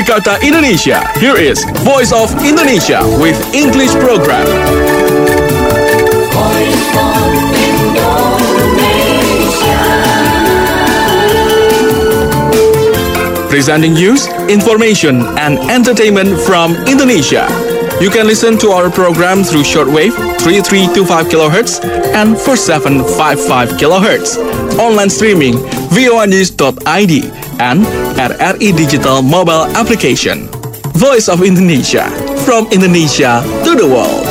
Jakarta, Indonesia. Here is Voice of Indonesia with English program. Voice of Indonesia. Presenting news, information, and entertainment from Indonesia. You can listen to our program through shortwave 3325 kHz and 4755 kHz. Online streaming voanews.id and at RI Digital mobile application. Voice of Indonesia, from Indonesia to the world.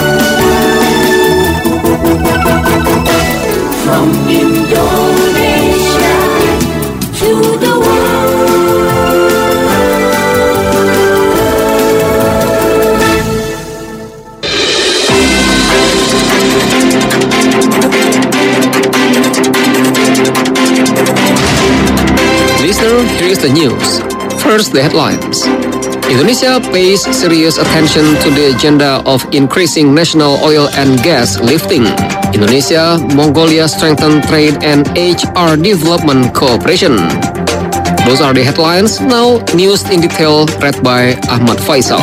From Indonesia to the world. Listener, here is the news. First, the headlines. Indonesia pays serious attention to the agenda of increasing national oil and gas lifting. Indonesia, Mongolia strengthen trade and HR development cooperation. Those are the headlines. Now, news in detail read by Ahmad Faisal.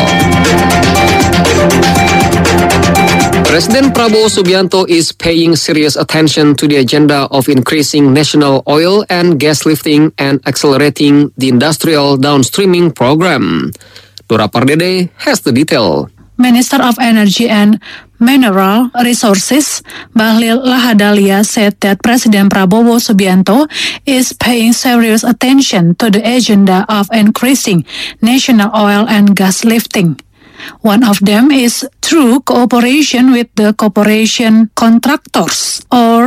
President Prabowo Subianto is paying serious attention to the agenda of increasing national oil and gas lifting and accelerating the industrial downstreaming program. Dora Pardede has the detail. Minister of Energy and Mineral Resources, Bahlil Lahadalia, said that President Prabowo Subianto is paying serious attention to the agenda of increasing national oil and gas lifting. One of them is through cooperation with the Corporation Contractors, or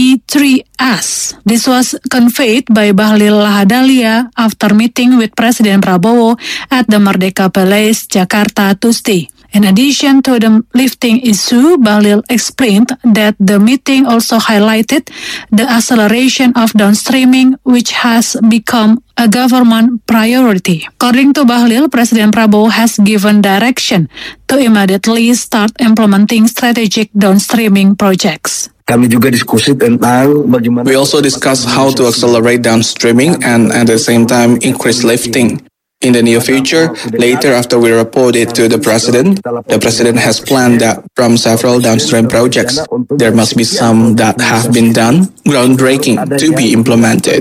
K3S. This was conveyed by Bahlil Lahadalia after meeting with President Prabowo at the Merdeka Palace, Jakarta, Tuesday. In addition to the lifting issue, Bahlil explained that the meeting also highlighted the acceleration of downstreaming, which has become a government priority. According to Bahlil, President Prabowo has given direction to immediately start implementing strategic downstreaming projects. Kami juga diskusi tentang bagaimana. We also discussed how to accelerate downstreaming and at the same time increase lifting. In the near future, later after we report it to the President has planned that from several downstream projects, there must be some that have been done, groundbreaking to be implemented.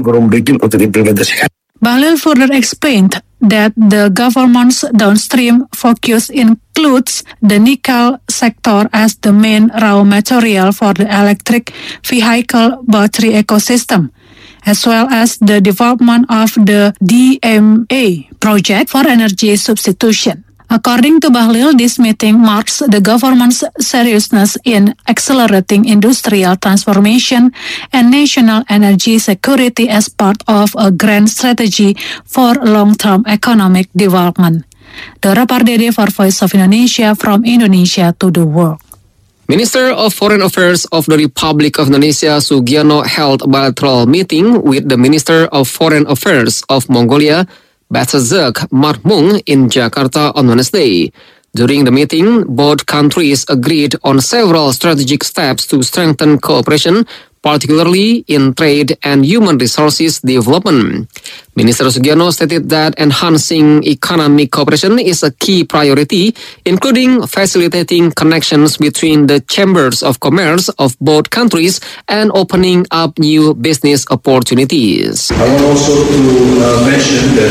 Bahlil further explained that the government's downstream focus includes the nickel sector as the main raw material for the electric vehicle battery ecosystem, as well as the development of the DMA project for energy substitution. According to Bahlil, this meeting marks the government's seriousness in accelerating industrial transformation and national energy security as part of a grand strategy for long-term economic development. Dora Pardede for Voice of Indonesia, from Indonesia to the world. Minister of Foreign Affairs of the Republic of Indonesia, Sugiarno, held a bilateral meeting with the Minister of Foreign Affairs of Mongolia, Batazerk Marmung, in Jakarta on Wednesday. During the meeting, both countries agreed on several strategic steps to strengthen cooperation, particularly in trade and human resources development. Minister Sugiarno stated that enhancing economic cooperation is a key priority, including facilitating connections between the chambers of commerce of both countries and opening up new business opportunities. I want also to mention that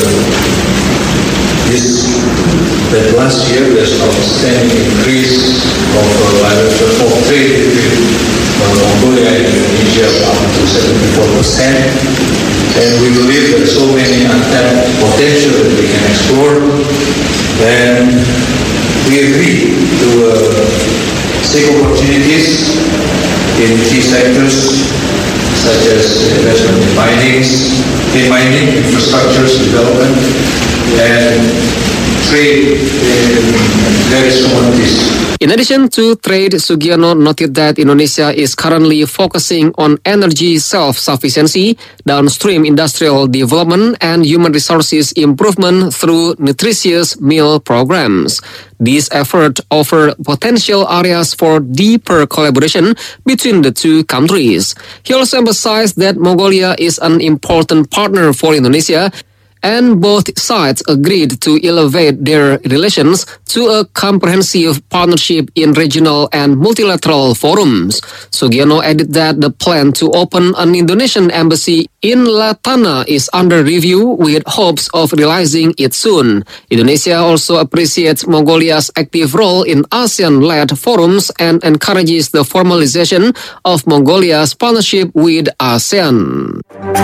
last year there's an outstanding increase of bilateral trade between Mongolia and Indonesia up to 74%. And we believe there are so many untapped potential that we can explore. And we agree to seek opportunities in key sectors such as investment in mining, infrastructures development, and trade in various commodities. In addition to trade, Sugiarno noted that Indonesia is currently focusing on energy self-sufficiency, downstream industrial development, and human resources improvement through nutritious meal programs. These efforts offer potential areas for deeper collaboration between the two countries. He also emphasized that Mongolia is an important partner for Indonesia, and both sides agreed to elevate their relations to a comprehensive partnership in regional and multilateral forums. Sugiono added that the plan to open an Indonesian embassy in Latana is under review with hopes of realizing it soon. Indonesia also appreciates Mongolia's active role in ASEAN-led forums and encourages the formalization of Mongolia's partnership with ASEAN.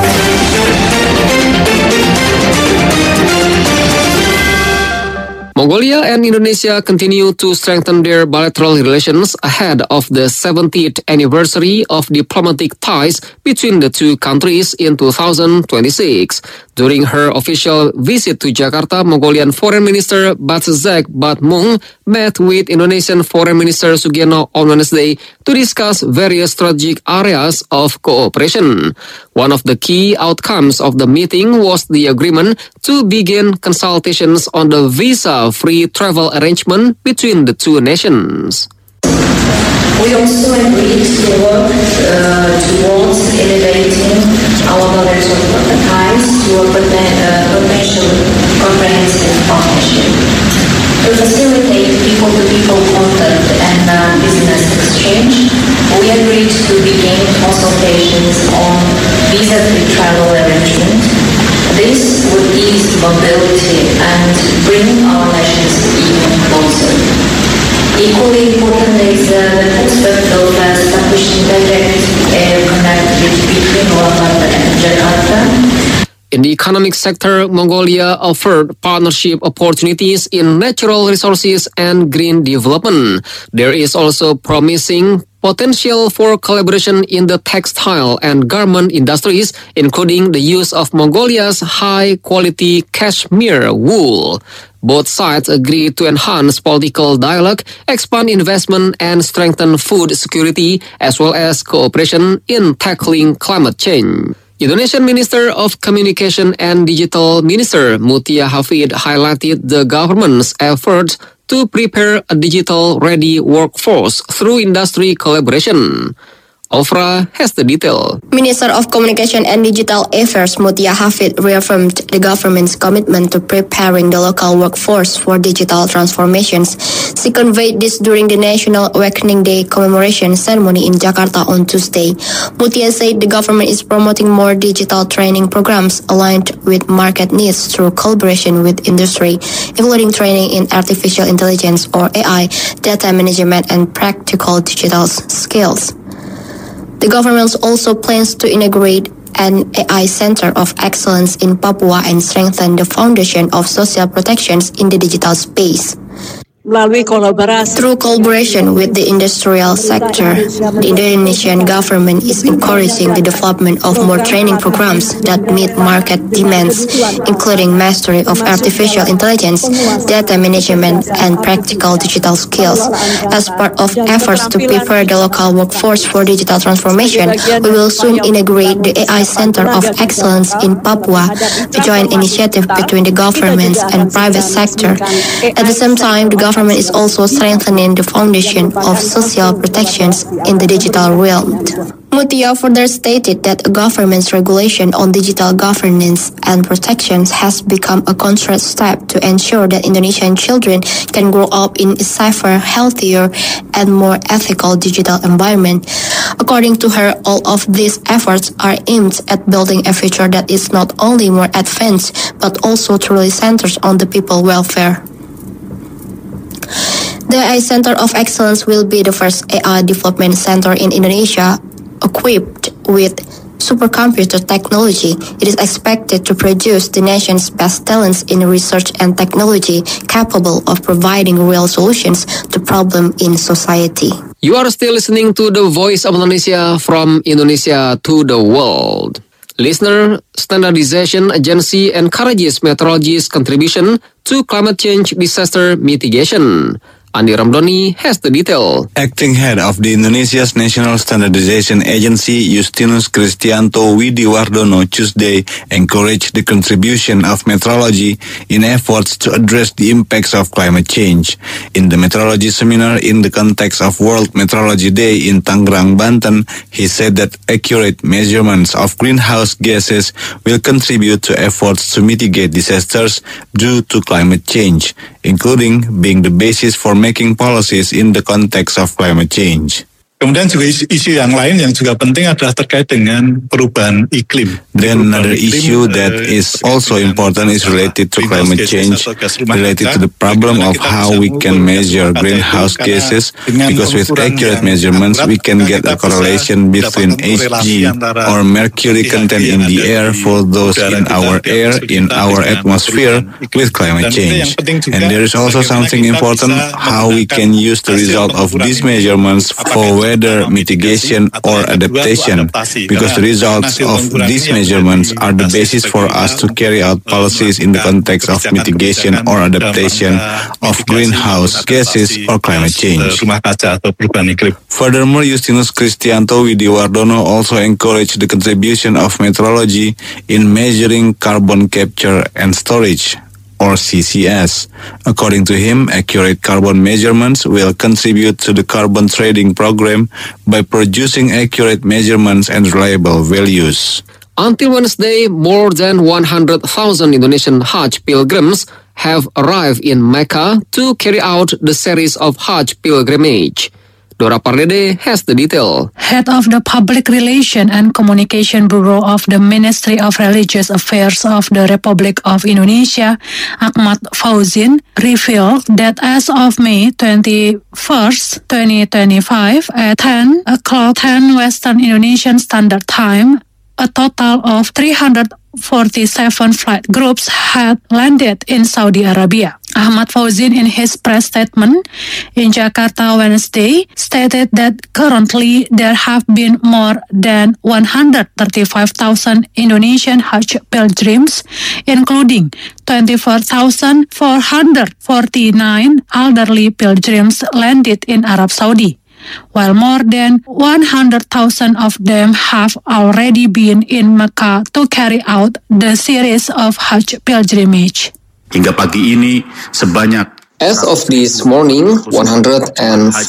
Mongolia and Indonesia continue to strengthen their bilateral relations ahead of the 70th anniversary of diplomatic ties between the two countries in 2026. During her official visit to Jakarta, Mongolian Foreign Minister Batzazek Batmung met with Indonesian Foreign Minister Sugiono on Wednesday to discuss various strategic areas of cooperation. One of the key outcomes of the meeting was the agreement to begin consultations on the visa-free travel arrangement between the two nations. We also agreed to work towards elevating our bilateral ties to a potential comprehensive partnership. To facilitate people-to-people contact and business exchange, we agreed to begin consultations on visa-free travel arrangement. This would ease mobility and bring our nations even closer. Equally important is the prospect of establishing direct air connectivity between Ulaanbaatar and Jakarta. In the economic sector, Mongolia offered partnership opportunities in natural resources and green development. There is also promising potential for collaboration in the textile and garment industries, including the use of Mongolia's high-quality cashmere wool. Both sides agreed to enhance political dialogue, expand investment, and strengthen food security, as well as cooperation in tackling climate change. Indonesian Minister of Communication and Digital Minister Mutia Hafid highlighted the government's efforts to prepare a digital-ready workforce through industry collaboration. Ofra has the detail. Minister of Communication and Digital Affairs Mutia Hafid reaffirmed the government's commitment to preparing the local workforce for digital transformations. She conveyed this during the National Awakening Day commemoration ceremony in Jakarta on Tuesday. Mutia said the government is promoting more digital training programs aligned with market needs through collaboration with industry, including training in artificial intelligence or AI, data management, and practical digital skills. The government also plans to integrate an AI Center of Excellence in Papua and strengthen the foundation of social protections in the digital space. Through collaboration with the industrial sector, the Indonesian government is encouraging the development of more training programs that meet market demands, including mastery of artificial intelligence, data management, and practical digital skills. As part of efforts to prepare the local workforce for digital transformation, we will soon integrate the AI Center of Excellence in Papua, a joint initiative between the governments and private sector. At the same time, the government is also strengthening the foundation of social protections in the digital realm. Mutia further stated that a government's regulation on digital governance and protections has become a contract step to ensure that Indonesian children can grow up in a safer, healthier, and more ethical digital environment. According to her, all of these efforts are aimed at building a future that is not only more advanced, but also truly centers on the people's welfare. The AI Center of Excellence will be the first AI development center in Indonesia equipped with supercomputer technology. It is expected to produce the nation's best talents in research and technology capable of providing real solutions to problems in society. You are still listening to the Voice of Indonesia from Indonesia to the world. Listener, Standardization Agency encourages meteorologists' contribution to climate change disaster mitigation. Andi Ramdhani has the detail. Acting head of the Indonesia's National Standardization Agency, Justinus Kristianto Widiwardono, Tuesday encouraged the contribution of meteorology in efforts to address the impacts of climate change. In the meteorology seminar in the context of World Meteorology Day in Tangerang, Banten, he said that accurate measurements of greenhouse gases will contribute to efforts to mitigate disasters due to climate change, including being the basis for making policies in the context of climate change. Kemudian juga isu yang lain yang juga penting adalah terkait dengan perubahan iklim. Then another issue that is also important is related to climate change, related to the problem of how we can measure greenhouse gases, because with accurate measurements we can get a correlation between Hg or mercury content in the air for those in our air, in our atmosphere with climate change. And there is also something important, how we can use the result of these measurements for weather mitigation or adaptation, because the results of these measurements are the basis for us to carry out policies in the context of mitigation or adaptation of greenhouse gases or climate change. Furthermore, Justinus Kristianto Widiwardono also encouraged the contribution of meteorology in measuring carbon capture and storage, or CCS. According to him, accurate carbon measurements will contribute to the carbon trading program by producing accurate measurements and reliable values. Until Wednesday, more than 100,000 Indonesian Hajj pilgrims have arrived in Mecca to carry out the series of Hajj pilgrimage. Dora Pardede has the detail. Head of the Public Relation and Communication Bureau of the Ministry of Religious Affairs of the Republic of Indonesia, Ahmad Fauzin, revealed that as of May 21st, 2025, at 10 o'clock 10 Western Indonesian Standard Time, a total of 347 flight groups had landed in Saudi Arabia. Ahmad Fauzin, in his press statement in Jakarta Wednesday, stated that currently there have been more than 135,000 Indonesian Hajj pilgrims, including 24,449 elderly pilgrims landed in Arab Saudi, while more than 100,000 of them have already been in Mecca to carry out the series of Hajj pilgrimage. Hingga pagi ini sebanyak As of this morning, 440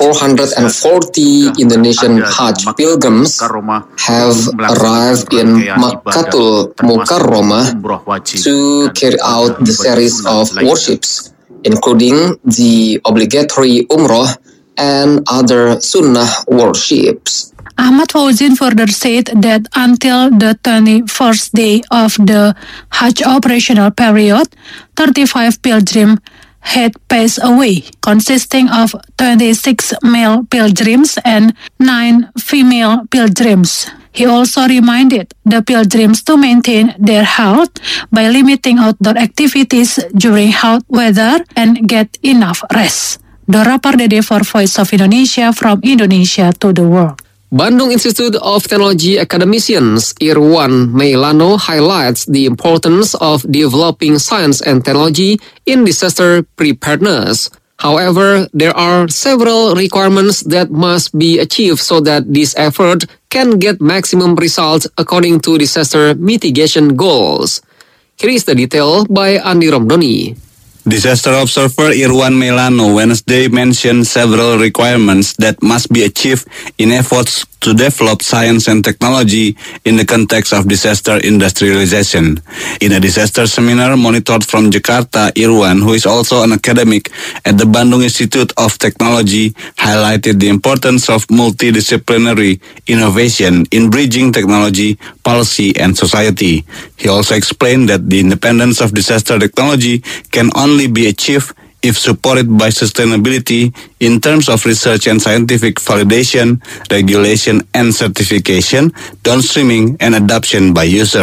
Indonesian Hajj pilgrims have arrived in Makkatul Mukarramah to carry out the series of worships, including the obligatory Umrah and other Sunnah worships. Ahmad Fauzin further said that until the 21st day of the Hajj operational period, 35 pilgrims had passed away, consisting of 26 male pilgrims and 9 female pilgrims. He also reminded the pilgrims to maintain their health by limiting outdoor activities during hot weather and get enough rest. Dora Pardede for Voice of Indonesia, from Indonesia to the world. Bandung Institute of Technology academicians Irwan Meilano highlights the importance of developing science and technology in disaster preparedness. However, there are several requirements that must be achieved so that this effort can get maximum results according to disaster mitigation goals. Here is the detail by Andi Ramdhani. Disaster observer Irwan Meilano Wednesday mentioned several requirements that must be achieved in efforts to develop science and technology in the context of disaster industrialization. In a disaster seminar monitored from Jakarta, Irwan, who is also an academic at the Bandung Institute of Technology, highlighted the importance of multidisciplinary innovation in bridging technology, policy, and society. He also explained that the independence of disaster technology can only be achieved if supported by sustainability in terms of research and scientific validation, regulation and certification, downstreaming, and adoption by users.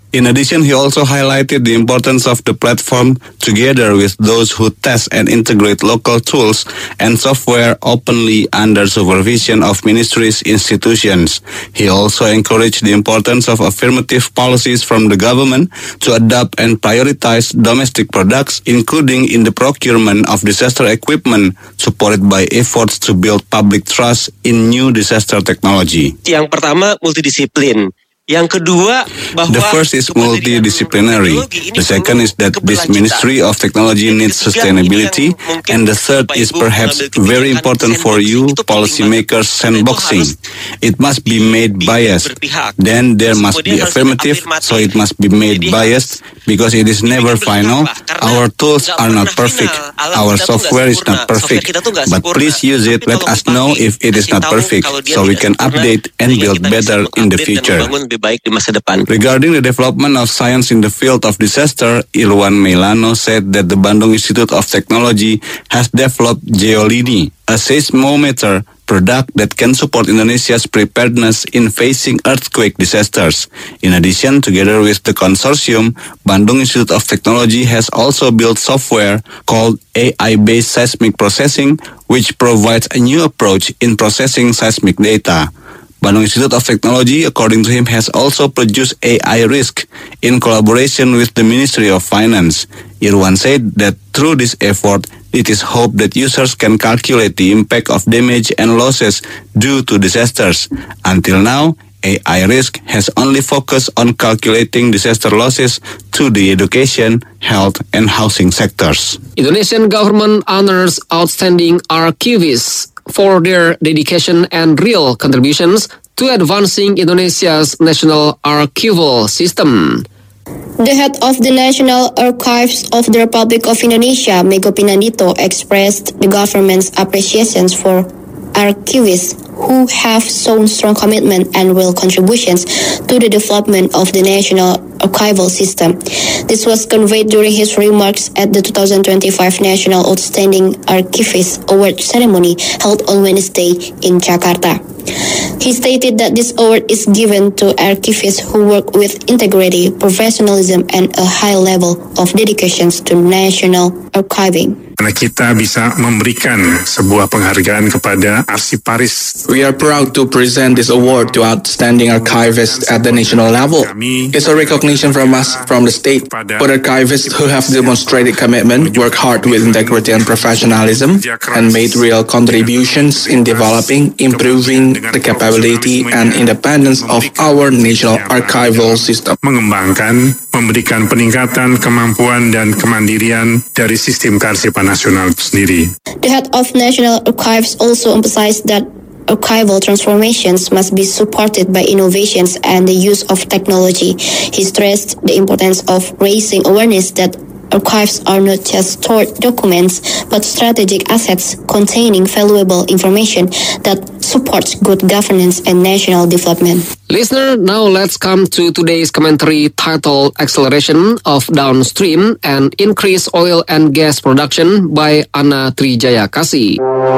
In addition, he also highlighted the importance of the platform together with those who test and integrate local tools and software openly under supervision of ministries' institutions. He also encouraged the importance of affirmative policies from the government to adopt and prioritize domestic products, including in the procurement of disaster equipment, supported by efforts to build public trust in new disaster technology. Yang pertama, multidisiplin. Yang kedua, bahwa the first is multidisciplinary. The second is that this Ministry of Technology needs sustainability. And the third is perhaps very important for you, policymakers, sandboxing. It must be made biased. Then there must be affirmative, so it must be made biased because it is never final. Our tools are not perfect. Our software is not perfect. But please use it. Let us know if it is not perfect so we can update and build better in the future. Baik di masa depan. Regarding the development of science in the field of disaster, Irwan Meilano said that the Bandung Institute of Technology has developed Geolini, a seismometer product that can support Indonesia's preparedness in facing earthquake disasters. In addition, together with the consortium, Bandung Institute of Technology has also built software called AI-based seismic processing, which provides a new approach in processing seismic data. Bandung Institute of Technology, according to him, has also produced AI Risk in collaboration with the Ministry of Finance. Irwan said that through this effort, it is hoped that users can calculate the impact of damage and losses due to disasters. Until now, AI Risk has only focused on calculating disaster losses to the education, health, and housing sectors. Indonesian government honors outstanding archivists for their dedication and real contributions to advancing Indonesia's national archival system. The head of the National Archives of the Republic of Indonesia, Mego Pinandito, expressed the government's appreciations for archivists who have shown strong commitment and real contributions to the development of the national archival system. This was conveyed during his remarks at the 2025 National Outstanding Archivist Award ceremony held on Wednesday in Jakarta. He stated that this award is given to archivists who work with integrity, professionalism, and a high level of dedication to national archiving. Karena kita bisa memberikan sebuah penghargaan kepada arsiparis. We are proud to present this award to outstanding archivists at the national level. It's a recognition from us, from the state, for archivists who have demonstrated commitment, worked hard with integrity and professionalism, and made real contributions in developing, improving the capability and independence of our national archival system. Mengembangkan, memberikan peningkatan kemampuan dan kemandirian dari sistem kearsipan nasional itu sendiri. The head of National Archives also emphasized that archival transformations must be supported by innovations and the use of technology. He stressed the importance of raising awareness that archives are not just stored documents, but strategic assets containing valuable information that supports good governance and national development. Listener, now let's come to today's commentary titled Acceleration of Downstream and Increase Oil and Gas Production by Anna Trijaya Kasih.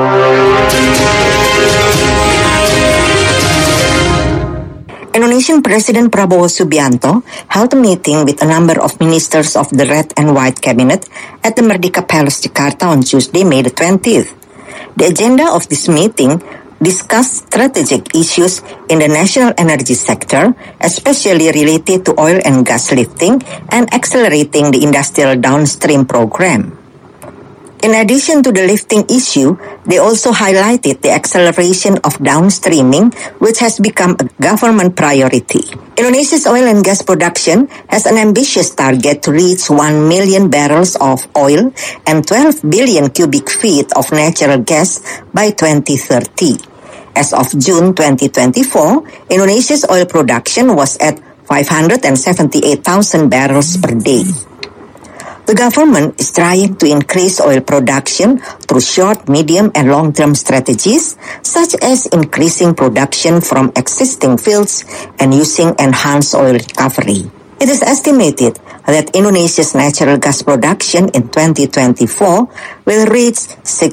Indonesian President Prabowo Subianto held a meeting with a number of ministers of the Red and White Cabinet at the Merdeka Palace, Jakarta on Tuesday, May the 20th. The agenda of this meeting discussed strategic issues in the national energy sector, especially related to oil and gas lifting and accelerating the industrial downstream program. In addition to the lifting issue, they also highlighted the acceleration of downstreaming, which has become a government priority. Indonesia's oil and gas production has an ambitious target to reach 1 million barrels of oil and 12 billion cubic feet of natural gas by 2030. As of June 2024, Indonesia's oil production was at 578,000 barrels per day. The government is trying to increase oil production through short, medium, and long-term strategies, such as increasing production from existing fields and using enhanced oil recovery. It is estimated that Indonesia's natural gas production in 2024 will reach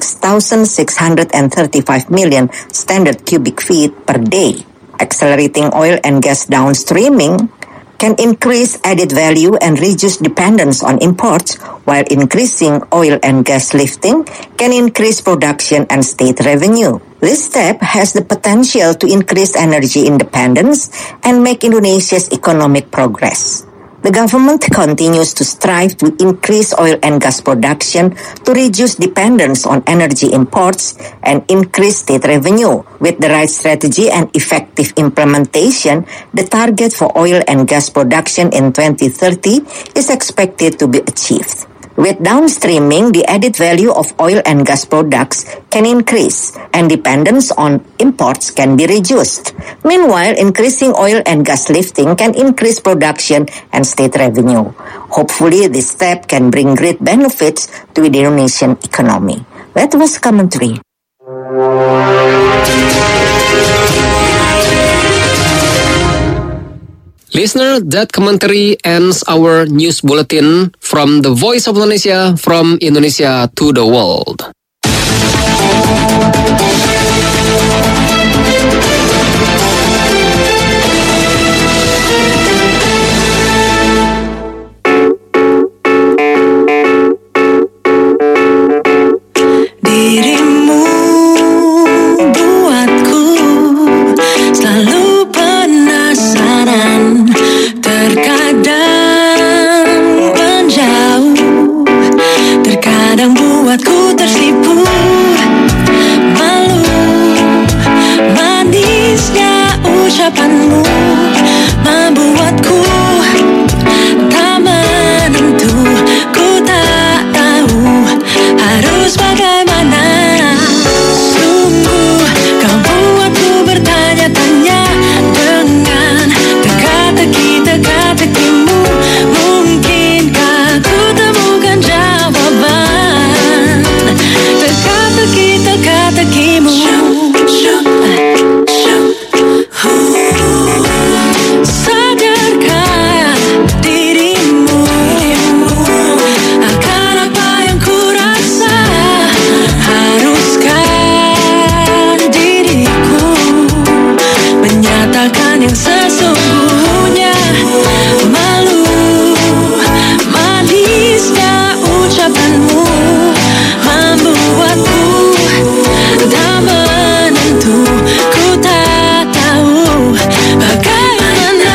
6,635 million standard cubic feet per day. Accelerating oil and gas downstreaming can increase added value and reduce dependence on imports, while increasing oil and gas lifting can increase production and state revenue. This step has the potential to increase energy independence and make Indonesia's economic progress. The government continues to strive to increase oil and gas production to reduce dependence on energy imports and increase state revenue. With the right strategy and effective implementation, the target for oil and gas production in 2030 is expected to be achieved. With downstreaming, the added value of oil and gas products can increase and dependence on imports can be reduced. Meanwhile, increasing oil and gas lifting can increase production and state revenue. Hopefully, this step can bring great benefits to the Indonesian economy. That was commentary. Listener, that commentary ends our news bulletin from the Voice of Indonesia, from Indonesia to the world. Dirimu buatku selalu penasaran, terkadang menjauh, terkadang buatku tersipu, malu manisnya ucapanmu membuatku tak menentu, ku tak tahu harus bagaimana. Sungguh kau buatku bertanya-tanya dengan teka-tekimu. Mungkinkah ku temukan jawaban teka-tekimu. Sadarkah dirimu akan apa yang ku rasa? Haruskah diriku menyatakan yang sesungguhnya? Malu manisnya ucapanmu membuatku tak menentu, ku tak tahu bagaimana.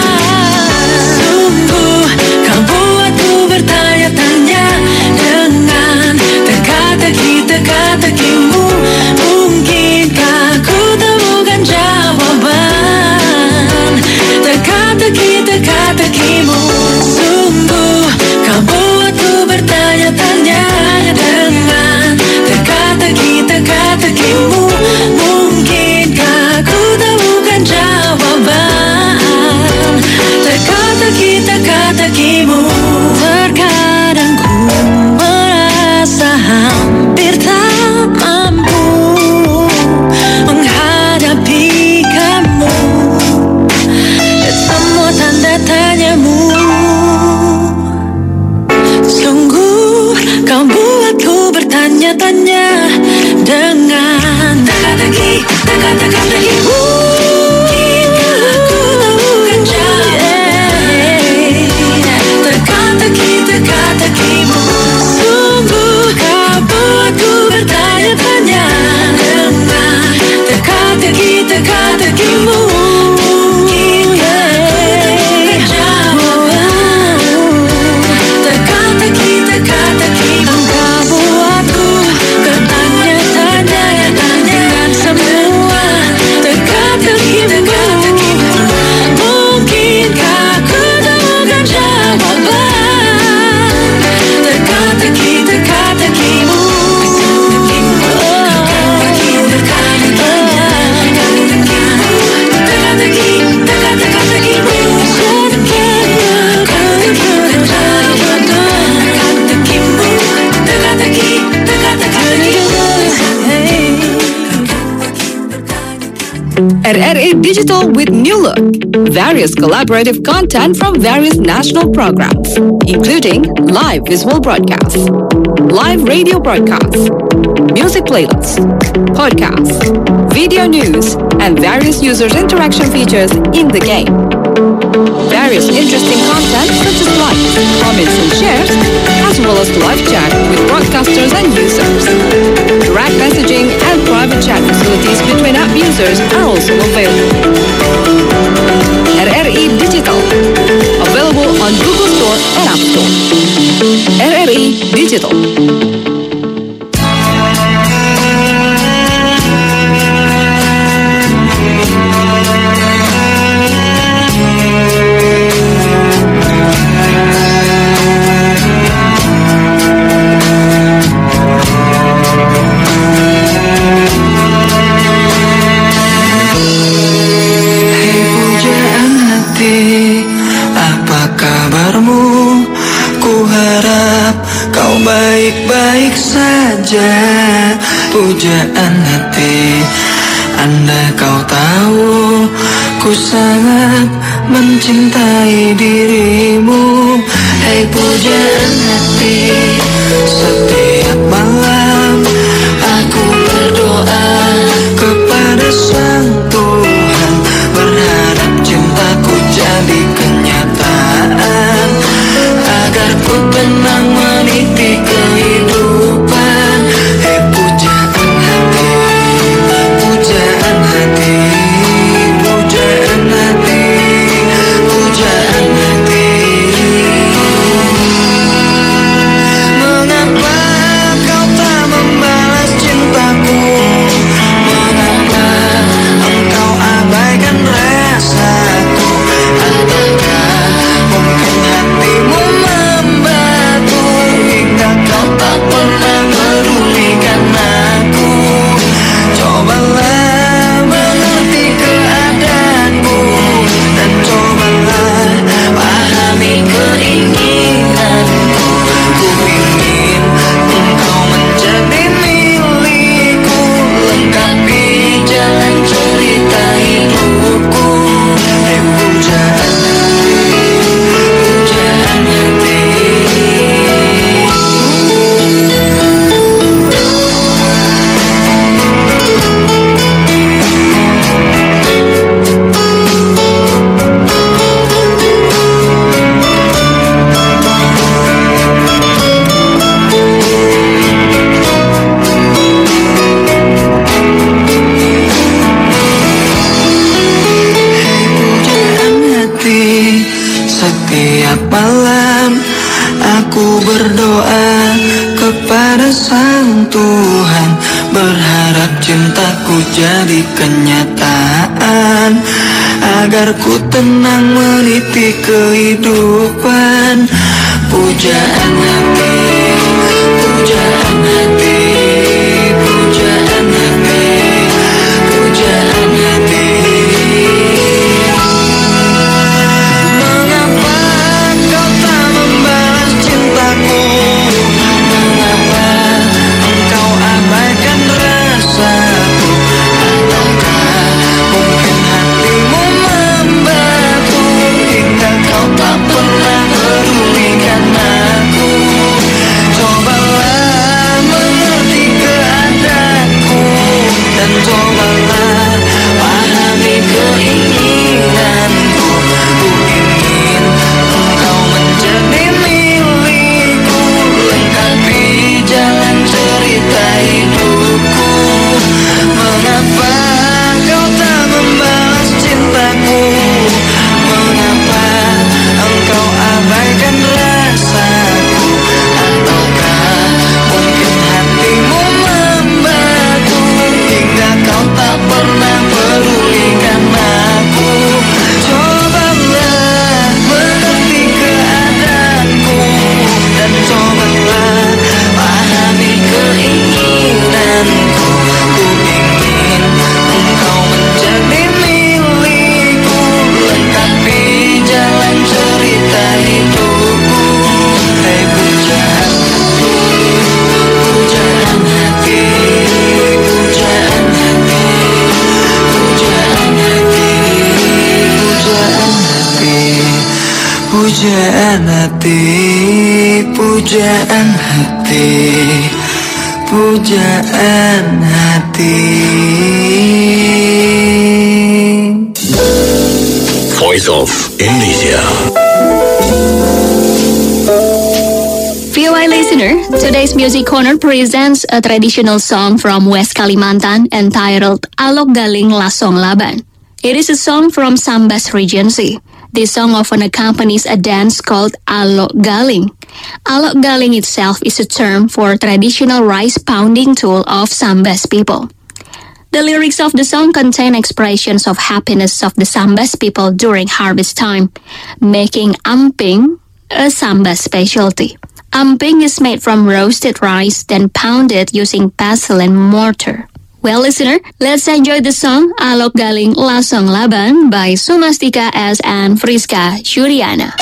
Sungguh kau buatku bertanya-tanya dengan teka-tekimu. Mungkinkah ku temukan jawaban teka-tekimu. Sungguh kau buatku bertanya-tanya dengan teka-tekimu. Mungkinkah ku temukan jawaban teka-tekimu. Terkadang ku merasa hampir tak mampu menghadapi kamu, semua tanda tanyamu. Sungguh kau buatku bertanya-tanya dengan teka-tekimu. Mungkinkah ku temukan jawaban teka-tekimu. Sungguh kau buatku bertanya-tanya dengan teka-tekimu. Mungkinkah ku temukan jawaban teka-tekimu. Kau buatku bertanya-tanya dengan semua teka-tekimu. Mungkinkah ku temukan jawaban teka-tekimu. RRI Digital with new look. Various collaborative content from various national programs, including live visual broadcasts, live radio broadcasts, music playlists, podcasts, video news, and various users' interaction features in the game. Various various interesting content such as likes, comments and shares, as well as live chat with broadcasters and users. Direct messaging and private chat facilities between app users are also available. RRI Digital, available on Google Store and App Store. RRI Digital. Baik-baik saja, pujaan hati. Andai kau tahu, ku sangat mencintai dirimu. Hei pujaan hati, setiap malam aku berdoa kepada Sang Tuhan, berharap cintaku jadi kenyataan, agar ku tenang meniti kehidupan. Hei pujaan hati, pujaan hati, pujaan hati, pujaan hati. Mengapa kau tak membalas cintaku? Mengapa engkau abaikan rasaku? Adakah mungkin hatimu membatu hingga kau tak pernah merulikan aku? Cobalah mengerti keadaanku dan cobalah pahami keinginanku. Ku ingin engkau menjadi milikku, lengkapi jalan cerita hidupku. Hei pujaan hati, pujaan hati. Setiap malam aku berdoa kepada Sang Tuhan, berharap cintaku jadi kenyataan, agar ku tenang meniti kehidupan. Pujaan hati, pujaan hati, pujaan hati, pujaan hati. Mengapa kau tak membalas cintaku? Mengapa engkau abaikan rasaku? Adakah mungkin hatimu membatu hingga kau tak pernah merulikan aku? Cobalah mengerti keadaanku dan cobalah pahami keinginanku. Ku ingin engkau menjadi milikku, lengkapi jalan cerita hidupku. Mengapa kau tak membalas cintaku? Mengapa engkau abaikan rasaku? Ataukah mungkin hatimu membatu hingga kau tak pernah pedulikan aku? Cobalah mengerti keadaanku dan cobalah pahami keinginanku. Ku ingin engkau menjadi milikku, lengkapi jalan cerita hidupku. Hei pujaan hati, pujaan hati, pujaan hati, pujaan hati, pujaan hati, pujaan hati, pujaan hati, pujaan hati. Voice of Indonesia. VOA listener, today's Music Corner presents a traditional song from West Kalimantan entitled Alok Galing Lasong Laban. It is a song from Sambas Regency. This song often accompanies a dance called Alok Galing. Alok Galing itself is a term for traditional rice pounding tool of Sambas people. The lyrics of the song contain expressions of happiness of the Sambas people during harvest time, making amping a Sambas specialty. Amping is made from roasted rice, then pounded using pestle and mortar. Well, listener, let's enjoy the song Alok Galing Lasong Laban by Sumastika S. and Friska Syuriana.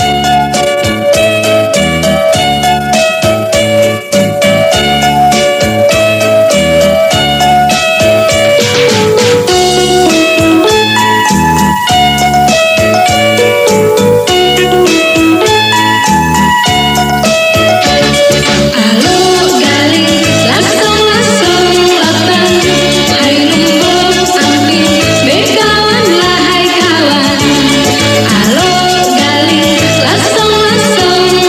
Alok Galing Lasong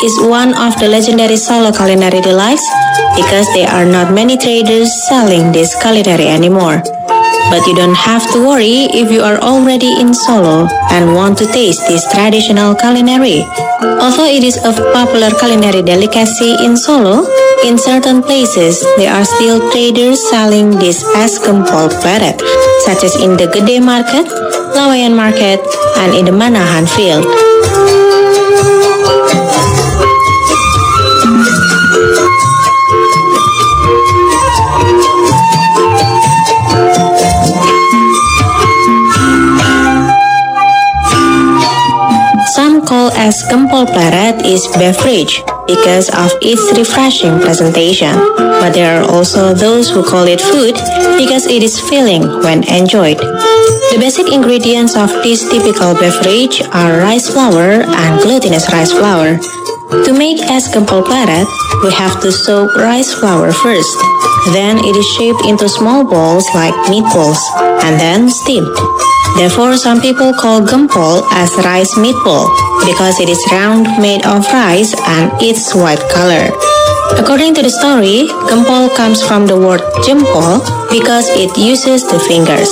is one of the legendary Solo culinary delights because there are not many traders selling this culinary anymore. But you don't have to worry if you are already in Solo and want to taste this traditional culinary. Although it is a popular culinary delicacy in Solo, in certain places there are still traders selling this as gempol pleret, such as in the Gede Market, Lawayan Market, and in the Manahan Field. Some call as gempol pleret is beverage because of its refreshing presentation, but there are also those who call it food because it is filling when enjoyed. The basic ingredients of this typical beverage are rice flour and glutinous rice flour. To make es gempol pleret, we have to soak rice flour first. Then it is shaped into small balls like meatballs and then steamed. Therefore, some people call gempol as rice meatball because it is round, made of rice, and its white color. According to the story, gempol comes from the word jempol because it uses the fingers.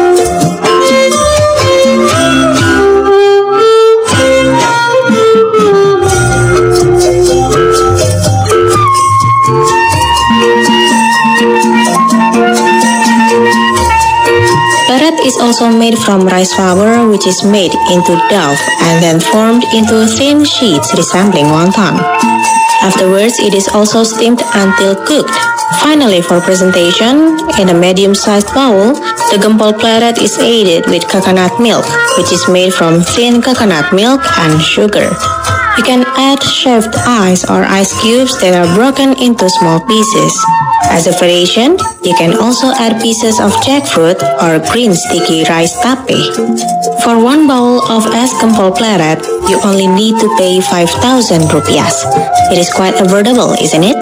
Pleret is also made from rice flour, which is made into dough and then formed into thin sheets resembling wonton. Afterwards, it is also steamed until cooked. Finally, for presentation, in a medium-sized bowl, the gempol pleret is aided with coconut milk, which is made from thin coconut milk and sugar. You can add shaved ice or ice cubes that are broken into small pieces. As a variation, you can also add pieces of jackfruit or green sticky rice tape. For one bowl of es gempol pleret, you only need to pay 5,000 rupiahs. It is quite affordable, isn't it?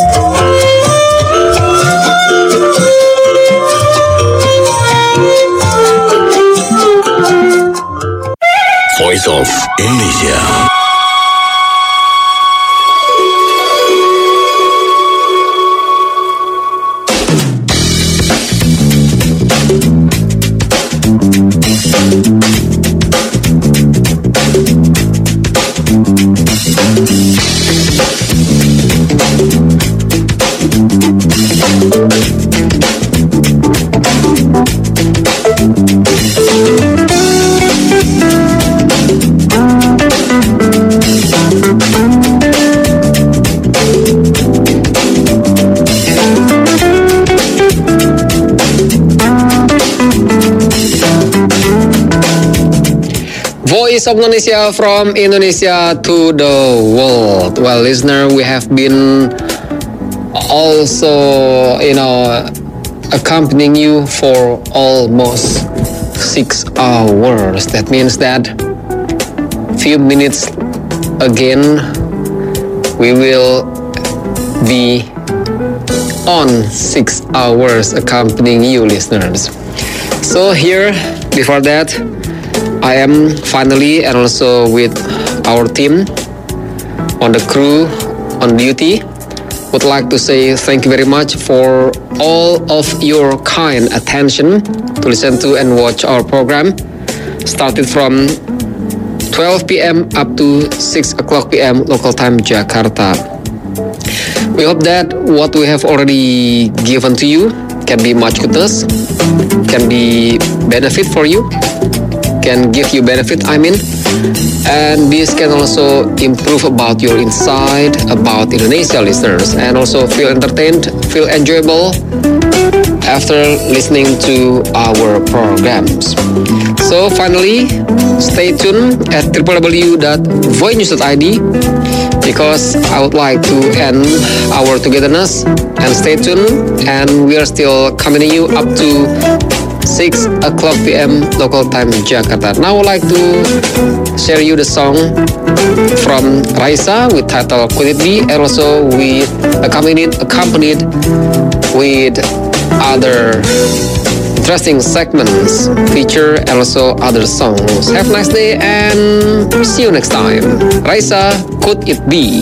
Voice of Indonesia. Voice of Indonesia from Indonesia to the world. Well, listener, we have been also, accompanying you for almost 6 hours. That means that few minutes again, we will be on 6 hours accompanying you, listeners. So here, before that, I am finally and also with our team on the crew on duty would like to say thank you very much for all of your kind attention to listen to and watch our program. Started from 12 p.m. up to 6 o'clock p.m. local time Jakarta. We hope that what we have already given to you can be much to us, can be benefit for you, can give you benefit, and this can also improve about your insight about Indonesia, listeners, and also feel entertained, feel enjoyable after listening to our programs. So finally, stay tuned at www.voinews.id because I would like to end our togetherness, and stay tuned, and we are still coming you up to 6 o'clock p.m. local time Jakarta. Now I would like to share you the song from Raisa with title Could It Be, and also we accompanied with other interesting segments feature and also other songs. Have a nice day and see you next time. Raisa, Could It Be?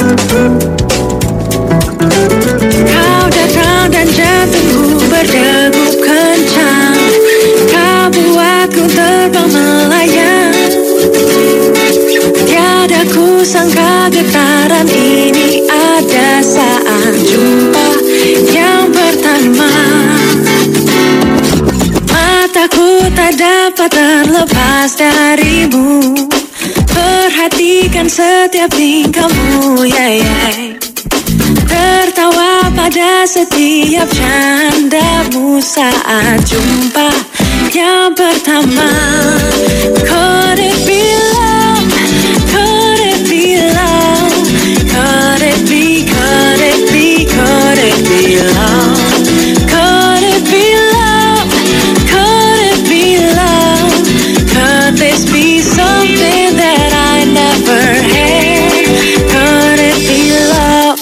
Kau datang dan jantungku berdegup kencang. Kau buatku terbang melayang. Tiada ku sangka getaran ini ada saat jumpa yang pertama. Mataku tak dapat terlepas darimu. Perhatikan setiap tingkahmu, tertawa pada setiap candamu saat jumpa yang pertama. Could it be love? Could it be love? Could it be, could it be, could it be love? Could it be love? Could it be love? Could this be something that I never had? Could it be love?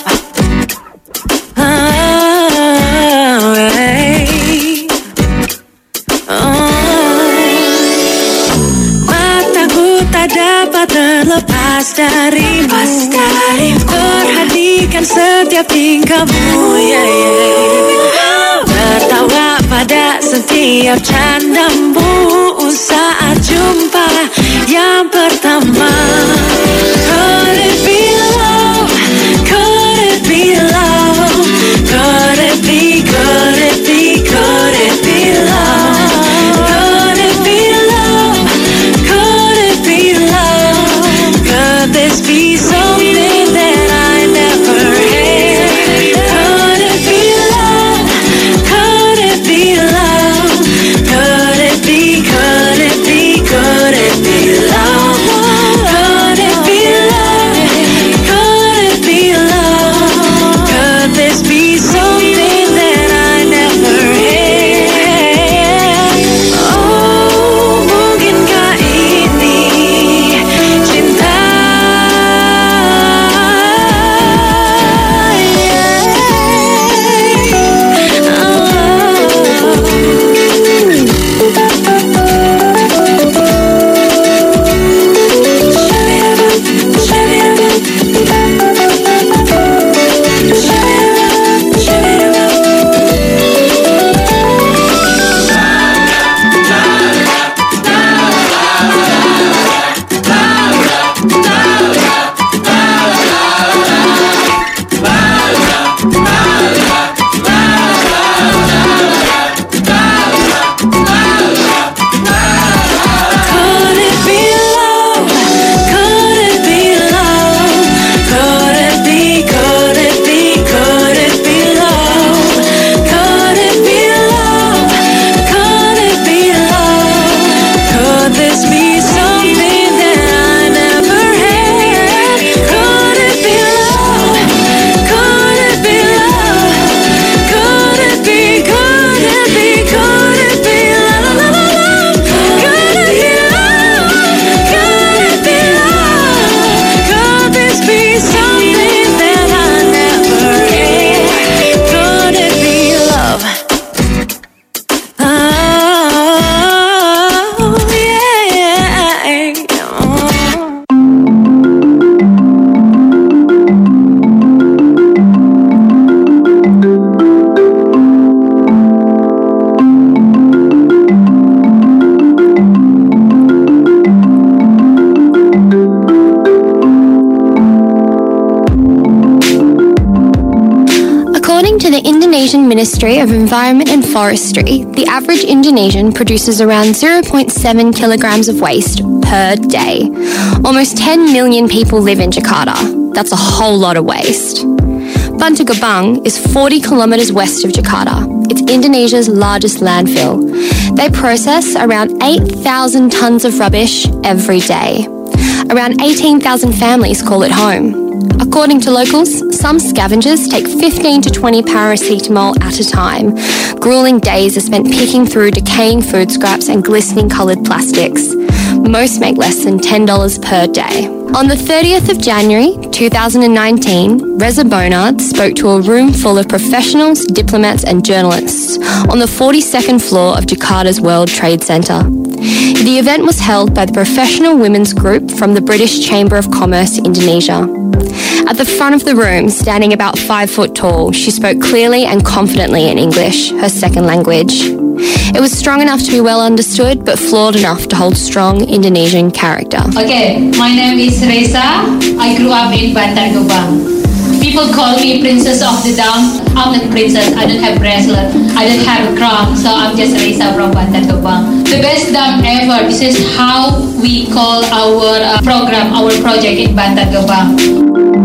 Mataku tak dapat terlepas darimu. Perhatikan setiap tingkahmu, tertawa pada setiap candamu saat jumpa yang pertama. Could it be love? Could it be love? Could it be, could it be, could it be love? Could it be love? Could it be love? Could this be something that I never had? Could it be love? Could it be love? Could it be, could it be, could it be love? Could it be love? Could it be love? Could this be something that I never had? Oh, mungkinkah ini cinta? Ministry of Environment and Forestry, the average Indonesian produces around 0.7 kilograms of waste per day. Almost 10 million people live in Jakarta. That's a whole lot of waste. Bantar Gebang is 40 kilometers west of Jakarta. It's Indonesia's largest landfill. They process around 8,000 tons of rubbish every day. Around 18,000 families call it home. According to locals, some scavengers take 15 to 20 paracetamol at a time. Grueling days are spent picking through decaying food scraps and glistening coloured plastics. Most make less than $10 per day. On the 30th of January 2019, Reza Bonard spoke to a room full of professionals, diplomats and journalists on the 42nd floor of Jakarta's World Trade Center. The event was held by the Professional Women's Group from the British Chamber of Commerce, Indonesia. At the front of the room, standing about 5 foot tall, she spoke clearly and confidently in English, her second language. It was strong enough to be well understood, but flawed enough to hold strong Indonesian character. Okay, my name is Reza. I grew up in Bantar Gebang. People call me Princess of the Dam. I'm not princess. I don't have bracelet. I don't have a crown. So I'm just Reza from Bantar Gebang. The best dam ever. This is how we call our program, our project in Bantar Gebang.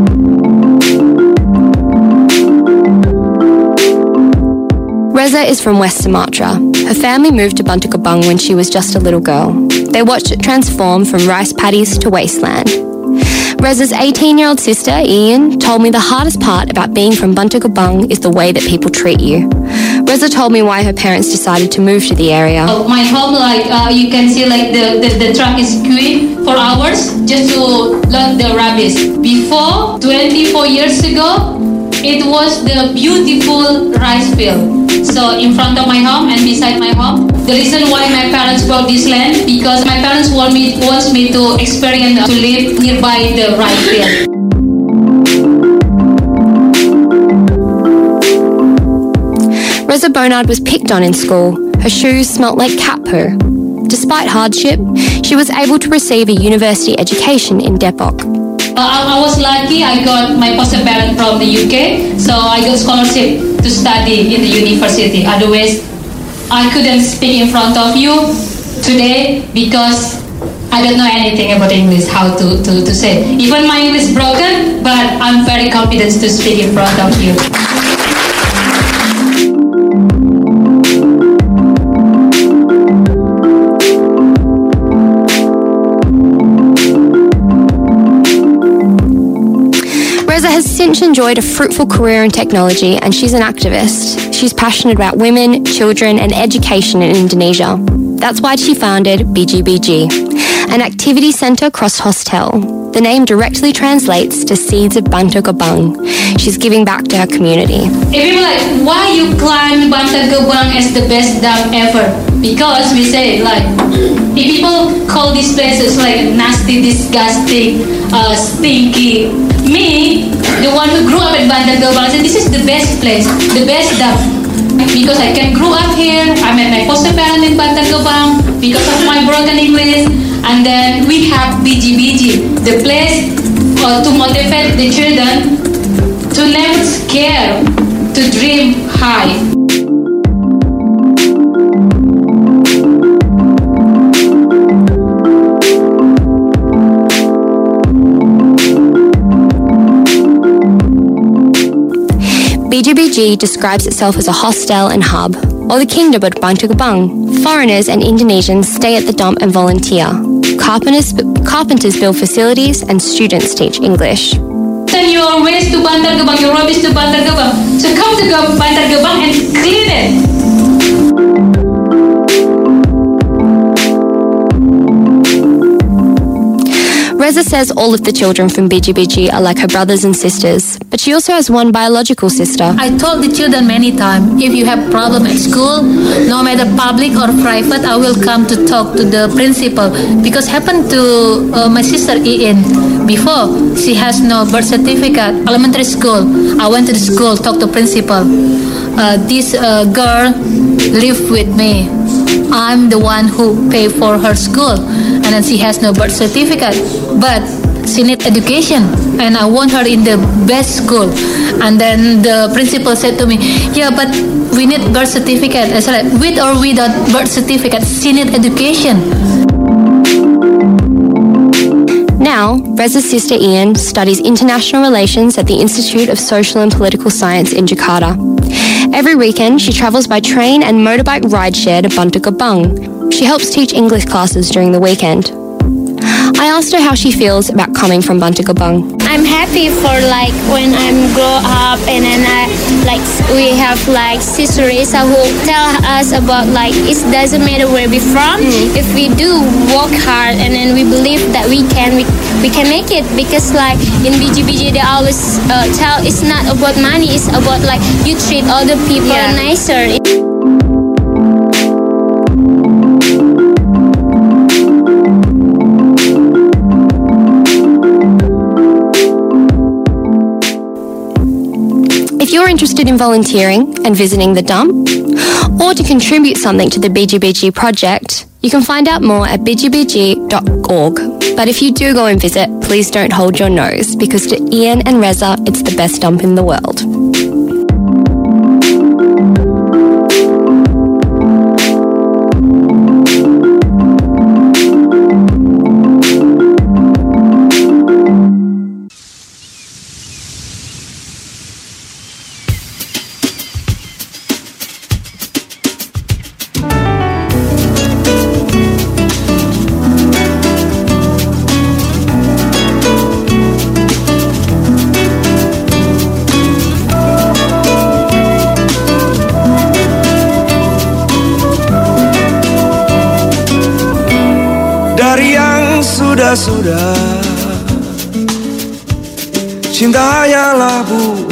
Reza is from West Sumatra. Her family moved to Bantar Gebang when she was just a little girl. They watched it transform from rice paddies to wasteland. Reza's 18-year-old sister, Ian, told me the hardest part about being from Bantar Gebang is the way that people treat you. Reza told me why her parents decided to move to the area. My home, you can see the truck is queuing for hours just to load the rubbish. Before, 24 years ago, it was the beautiful rice field. So in front of my home and beside my home. The reason why my parents bought this land, because my parents wants me to experience to live nearby the rice field. Reza Bonard was picked on in school. Her shoes smelt like cat poo. Despite hardship, she was able to receive a university education in Depok. I was lucky. I got my foster parent from the UK, so I got scholarship to study in the university. Otherwise, I couldn't speak in front of you today because I don't know anything about English, how to say. Even my English is broken, but I'm very confident to speak in front of you. Reza has since enjoyed a fruitful career in technology and she's an activist. She's passionate about women, children and education in Indonesia. That's why she founded BGBG, an activity centre cross hostel. The name directly translates to Seeds of Bantar Gebang. She's giving back to her community. If people like, why you climb Bantar Gebang as the best dam ever? Because we say if people call these places nasty, disgusting, stinky. Me, the one who grew up at Bantar Gebang, said this is the best place, the best dam. Because I can grow up here, I met my foster parent in Bantar Gebang because of my broken English. And then we have BGBG, the place to motivate the children to never scare, to dream high. BGBG describes itself as a hostel and hub, or the kingdom of Bantar Gebang. Foreigners and Indonesians stay at the dump and volunteer. Carpenters build facilities and students teach English. Send your waste to Bantar Gebang, your rubbish to Bantar Gebang. So come to Bantar Gebang and clean it. Reza says all of the children from BGBG are like her brothers and sisters, but she also has one biological sister. I told the children many times, if you have problem at school, no matter public or private, I will come to talk to the principal. Because happened to my sister Ian before. She has no birth certificate, elementary school. I went to the school, talked to principal. This girl lived with me. I'm the one who pay for her school, and then she has no birth certificate, but she need education, and I want her in the best school. And then the principal said to me, yeah, but we need birth certificate. I said, with or without birth certificate, she need education. Now, Reza's sister Ian studies international relations at the Institute of Social and Political Science in Jakarta. Every weekend, she travels by train and motorbike rideshare to Bantar Gebang. She helps teach English classes during the weekend. I asked her how she feels about coming from Bantar Gebang. I'm happy for when I'm grow up, and then we have Sister Reza who tell us about it doesn't matter where we're from. If we do work hard and then we believe that we we can make it, because like in BGBG they always tell it's not about money, it's about like you treat other people nicer. If you're interested in volunteering and visiting the dump, or to contribute something to the BGBG project, you can find out more at bgbg.org. But if you do go and visit, please don't hold your nose, because to Ian and Reza, it's the best dump in the world. Dari yang sudah-sudah, cinta hanyalah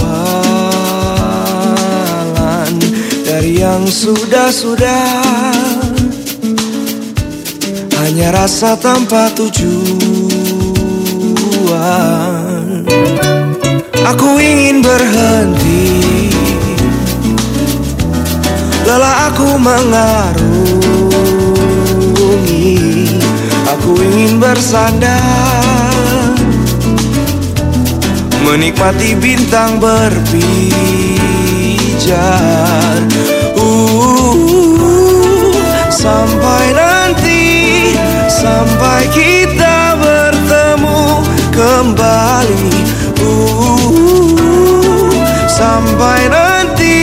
bualan. Dari yang sudah-sudah, hanya rasa tanpa tujuan. Aku ingin berhenti, lelah aku mengarungi. Aku ingin bersandar, menikmati bintang berpijar. Sampai nanti, sampai kita bertemu kembali. Sampai nanti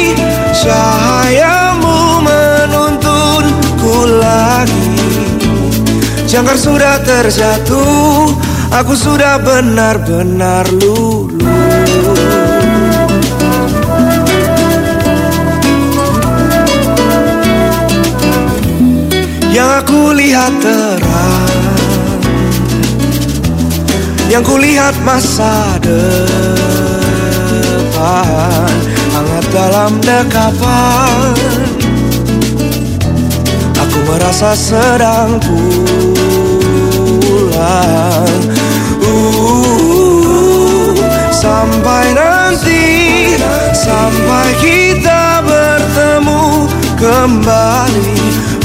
cahayamu menuntunku lagi. Jangkar sudah terjatuh, aku sudah benar-benar luluh. Yang aku lihat terang, yang ku lihat masa depan, hangat dalam dekapan. Aku merasa sedang pulang. Sampai nanti, sampai kita bertemu kembali.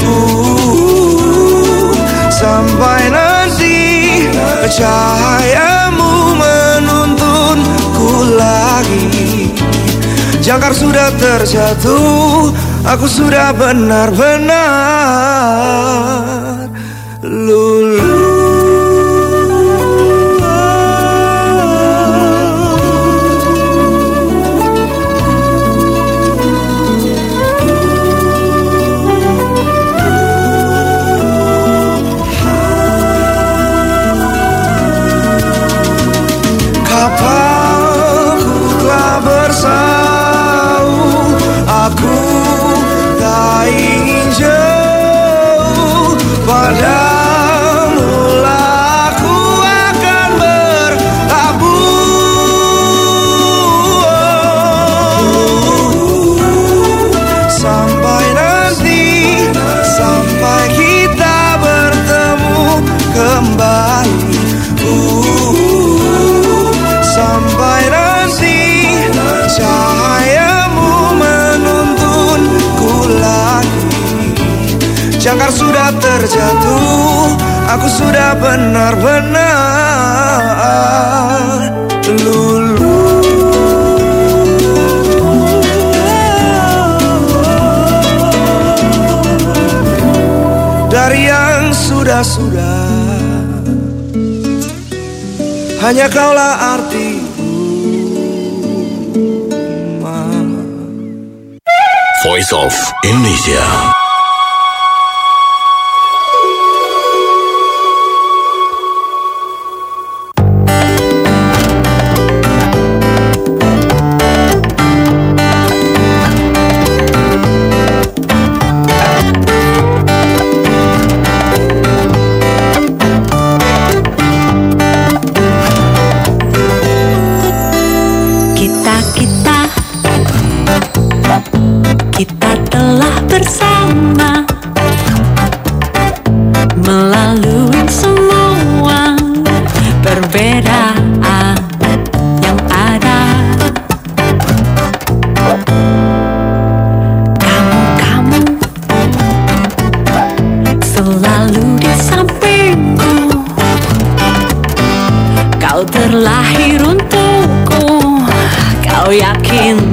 Sampai nanti cahayamu menuntunku lagi. Jangkar sudah terjatuh, aku sudah benar-benar luluh. Kapalku telah bersau, aku tak ingin jauh. Padamu lah aku akan berlabuh. Sampai nanti, sampai kita bertemu kembali. Sampai nanti cahayamu menuntunku lagi. Jangkar sudah terjatuh, aku sudah benar-benar luluh. Dari yang sudah-sudah, hanya kaulah arti. Voice of Indonesia. bersama, melalui semua perbedaan yang ada. Kamu selalu di sampingku, kau terlahir untukku, kau yakin